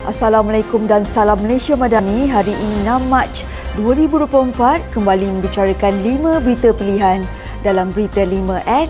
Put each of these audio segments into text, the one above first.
Assalamualaikum dan salam Malaysia Madani. Hari ini 6 Mac 2024 kembali membicarakan 5 berita pilihan dalam Berita 5 at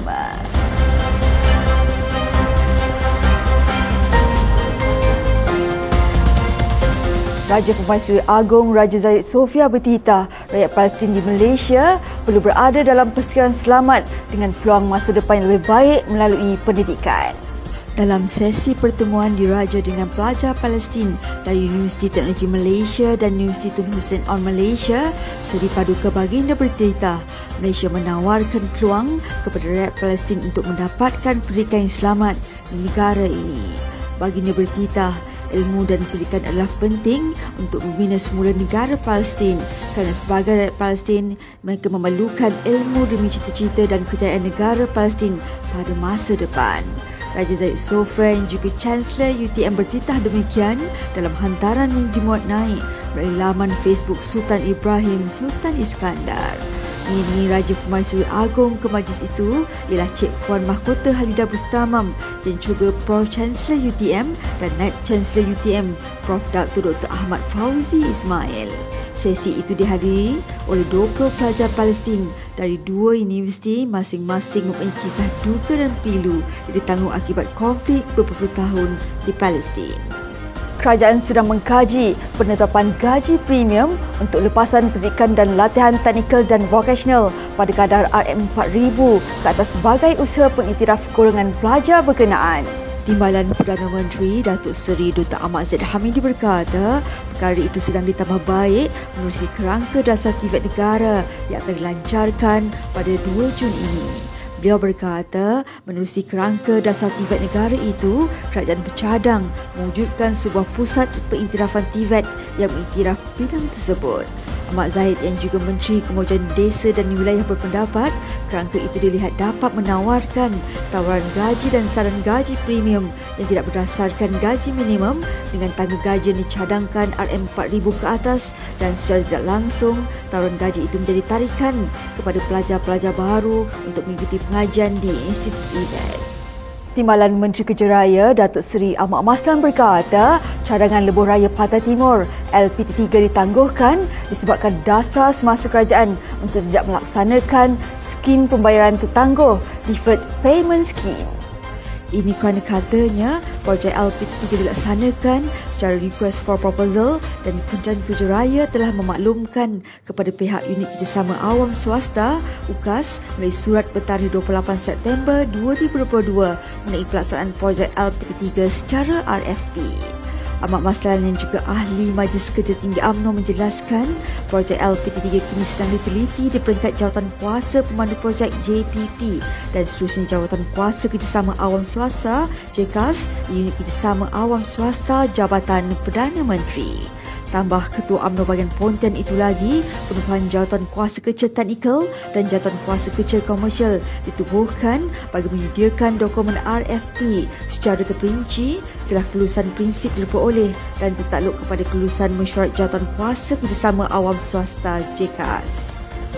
5. Raja Pemaisuri Agong Raja Zayed Sofia bertitah rakyat Palestin di Malaysia perlu berada dalam persekitaran selamat dengan peluang masa depan yang lebih baik melalui pendidikan. Dalam sesi pertemuan diraja dengan pelajar Palestin dari Universiti Teknologi Malaysia dan Universiti Tun Hussein On Malaysia, Seri Paduka Baginda bertitah Malaysia menawarkan peluang kepada rakyat Palestin untuk mendapatkan pendidikan yang selamat di negara ini. Baginda bertitah ilmu dan pendidikan adalah penting untuk membina semula negara Palestin kerana sebagai rakyat Palestin, mereka memerlukan ilmu demi cita-cita dan kejayaan negara Palestin pada masa depan. Raja Zayed Sofia yang juga Chancellor UTM bertitah demikian dalam hantaran yang dimuat naik melalui laman Facebook Sultan Ibrahim Sultan Iskandar. Ini Raja Pemaisuri Agong ke majlis itu ialah Cik Puan Mahkota Halidah Bustamam yang juga Prof Chancellor UTM dan Naib Chancellor UTM Prof Dr. Ahmad Fauzi Ismail. Sesi itu dihadiri oleh 20 pelajar Palestin dari 2 universiti masing-masing mempunyai kisah duka dan pilu yang ditanggung akibat konflik berpuluh tahun di Palestin. Kerajaan sedang mengkaji penetapan gaji premium untuk lepasan pendidikan dan latihan teknikal dan vocational pada kadar RM4,000 ke atas sebagai usaha pengiktiraf golongan pelajar berkenaan. Timbalan Perdana Menteri Datuk Seri Dr. Ahmad Zahid Hamidi berkata perkara itu sedang ditambah baik menerusi kerangka dasar TVET negara yang akan dilancarkan pada 2 Jun ini. Beliau berkata, menerusi kerangka dasar TVET negara itu, kerajaan bercadang mewujudkan sebuah pusat pengiktirafan TVET yang mengiktiraf bidang tersebut. Ahmad Zahid yang juga Menteri Kemajuan Desa dan Wilayah berpendapat, kerangka itu dilihat dapat menawarkan tawaran gaji dan saran gaji premium yang tidak berdasarkan gaji minimum dengan tangga gaji yang dicadangkan RM4,000 ke atas dan secara tidak langsung tawaran gaji itu menjadi tarikan kepada pelajar-pelajar baru untuk mengikuti pengajian di Institut TVET. Timbalan Menteri Kerja Raya Datuk Seri Ahmad Maslan berkata cadangan lebuh raya Pantai Timur LPT3 ditangguhkan disebabkan dasar semasa kerajaan untuk tidak melaksanakan skim pembayaran tertangguh Deferred Payment Scheme. Ini kerana katanya projek LPT3 dilaksanakan secara request for proposal dan Kementerian Kerja Raya telah memaklumkan kepada pihak Unit Kerjasama Awam Swasta UKAS melalui surat bertarikh 28 September 2022 mengenai pelaksanaan projek LPT3 secara RFP. Ahmad Maslan yang juga ahli Majlis Kerja Tinggi UMNO menjelaskan projek LPT3 kini sedang diteliti di peringkat Jawatan Kuasa Pemandu Projek JPP dan seterusnya Jawatan Kuasa Kerjasama Awam Swasta JKAS di Unit Kerjasama Awam Swasta Jabatan Perdana Menteri. Tambah Ketua UMNO bahagian Pontian itu lagi, penubuhan Jawatan Kuasa Kecil Teknikal dan Jawatan Kuasa Kecil Komersial ditubuhkan bagi menyediakan dokumen RFP secara terperinci setelah kelulusan prinsip diperoleh dan tertakluk kepada kelulusan mesyuarat Jawatan Kuasa Kerjasama Awam Swasta JKAS.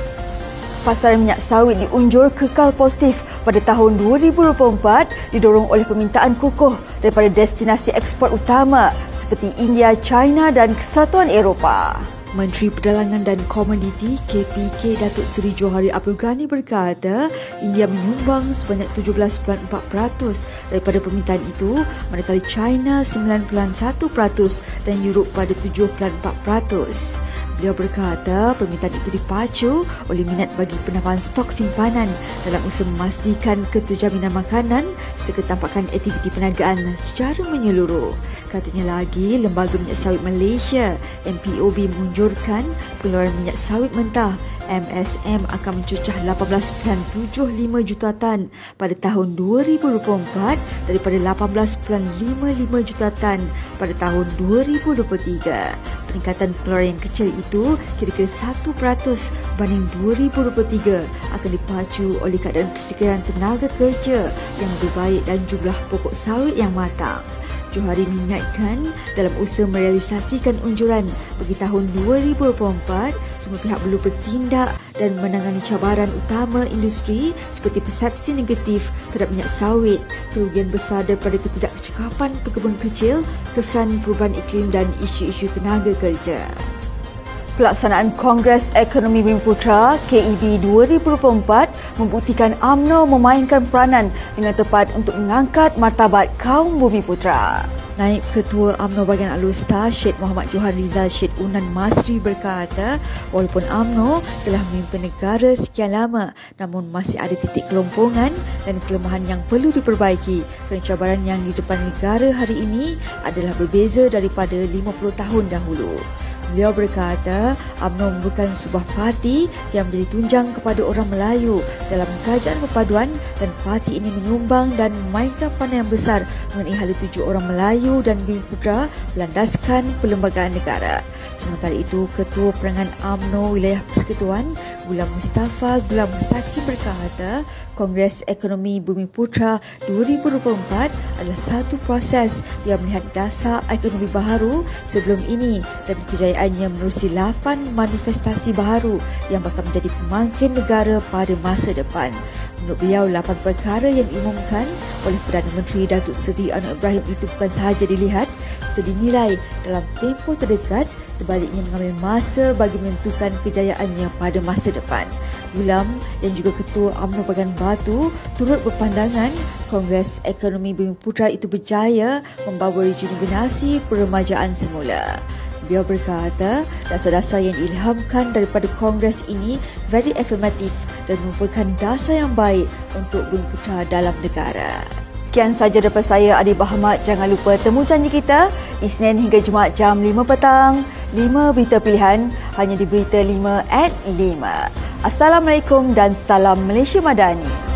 Pasaran minyak sawit diunjur kekal positif pada tahun 2024 didorong oleh permintaan kukuh daripada destinasi ekspor utama seperti India, China dan Kesatuan Eropah. Menteri Perdagangan dan Komoditi KPK Datuk Seri Johari Abdul Ghani berkata India menyumbang sebanyak 17.4% daripada permintaan itu, manakala China 9.1% dan Europe pada 7.4%. Beliau berkata permintaan itu dipacu oleh minat bagi penambahan stok simpanan dalam usaha memastikan keterjaminan makanan serta ketampakan aktiviti perniagaan secara menyeluruh. Katanya lagi, Lembaga Minyak Sawit Malaysia MPOB menunjukkan pengeluaran minyak sawit mentah MSM akan mencecah 18.75 juta tan pada tahun 2024 daripada 18.55 juta tan pada tahun 2023. Peningkatan pengeluaran yang kecil itu kira-kira 1% banding 2023 akan dipacu oleh keadaan persediaan tenaga kerja yang lebih baik dan jumlah pokok sawit yang matang. Johari mengingatkan dalam usaha merealisasikan unjuran bagi tahun 2024, semua pihak perlu bertindak dan menangani cabaran utama industri seperti persepsi negatif terhadap minyak sawit, kerugian besar daripada ketidakcekapan pekebun kecil, kesan perubahan iklim dan isu-isu tenaga kerja. Pelaksanaan Kongres Ekonomi Bumiputra KEB 2024 membuktikan UMNO memainkan peranan dengan tepat untuk mengangkat martabat kaum Bumiputra. Naib Ketua UMNO Bahagian Alustar Syed Muhammad Johan Rizal Syed Unan Masri berkata, walaupun UMNO telah memimpin negara sekian lama, namun masih ada titik kelompongan dan kelemahan yang perlu diperbaiki kerana cabaran yang di depan negara hari ini adalah berbeza daripada 50 tahun dahulu. Beliau berkata, UMNO merupakan sebuah parti yang menjadi tunjang kepada orang Melayu dalam kerajaan perpaduan dan parti ini menyumbang dan memainkan peranan yang besar mengenai hala tuju orang Melayu dan Bumiputra berlandaskan perlembagaan negara. Sementara itu, Ketua Perangan UMNO Wilayah Persekutuan Ghulam Mustafa Ghulam Mustaqim berkata, Kongres Ekonomi Bumiputra 2024 adalah satu proses yang melihat dasar ekonomi baharu sebelum ini dan kejayaannya menerusi 8 manifestasi baharu yang bakal menjadi pemangkin negara pada masa depan. Menurut beliau, 8 perkara yang diumumkan oleh Perdana Menteri Datuk Seri Anwar Ibrahim itu bukan sahaja dilihat serta dinilai dalam tempoh terdekat, sebaliknya mengambil masa bagi menentukan kejayaannya pada masa depan. Ghulam yang juga Ketua UMNO Bahagian Batu turut berpandangan Kongres Ekonomi Bumiputra itu berjaya membawa rejuvenasi peremajaan semula. Beliau berkata, dasar-dasar yang diilhamkan daripada Kongres ini very affirmative dan merupakan dasar yang baik untuk Bumiputra dalam negara. Sekian sahaja daripada saya, Adi Bahmat. Jangan lupa temu janji kita Isnin hingga Jumaat jam 5 petang. 5 berita pilihan hanya di Berita 5 at 5. Assalamualaikum dan salam Malaysia Madani.